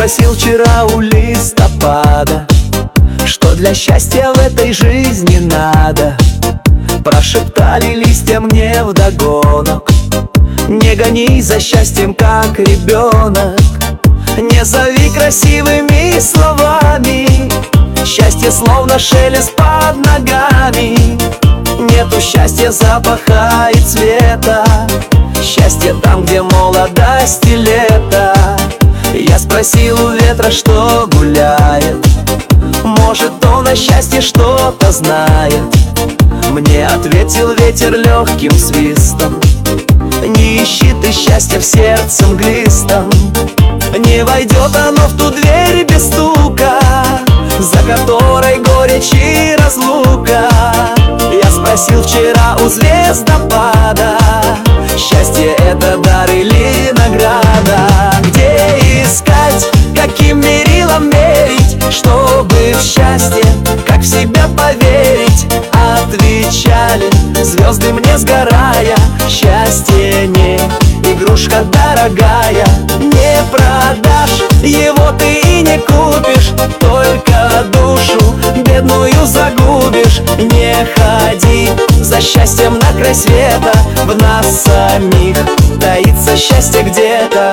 спросил вчера у листопада, что для счастья в этой жизни надо. Прошептали листья мне вдогонок: не гонись за счастьем, как ребенок. Не зови красивыми словами, счастье словно шелест под ногами. Нету счастья запаха и цвета, счастье там, где молодость и лето. Я спросил у ветра, что гуляет, может, он о счастье что-то знает. Мне ответил ветер легким свистом: не ищи ты счастья в сердце мглистом. Не войдет оно в ту дверь без стука, за которой горечь и разлука. Я спросил вчера у звездопада: счастье это дар или награда? Где искать, каким мерилом мерить, чтобы в счастье, как в себя поверить? Отвечали звезды мне сгорая: счастье не игрушка дорогая. Не продашь его ты и не купишь, только душу бедную загубишь. Не ходи за счастьем на край света, в нас самих таится счастье где-то.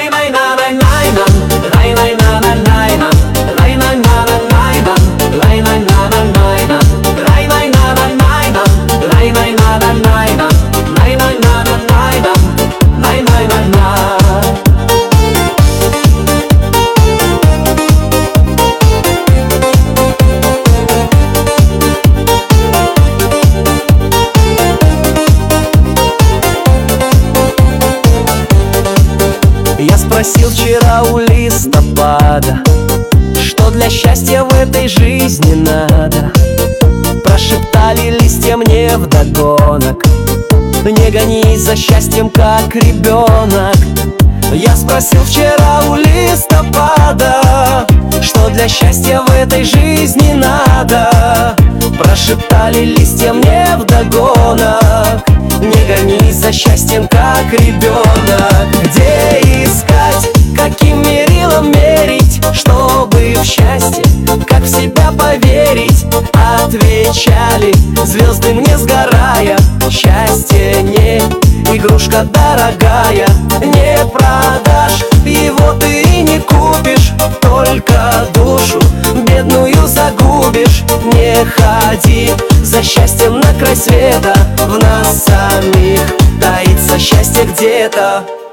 Я спросил вчера у листопада, что для счастья в этой жизни надо. Прошептали листья мне вдогонок: не гонись за счастьем, как ребенок. Я спросил вчера у листопада, что для счастья в этой жизни надо. Прошептали листья мне вдогонок: не гонись за счастьем, как ребенок. Где искать, каким мерилом мерить, чтобы в счастье, как в себя поверить? Отвечали звезды мне сгорая: счастье не игрушка дорогая. Не продашь его ты и не купишь, только душу бедную загубишь. Не ходи за счастьем на край света, в нас самих таится счастье где-то.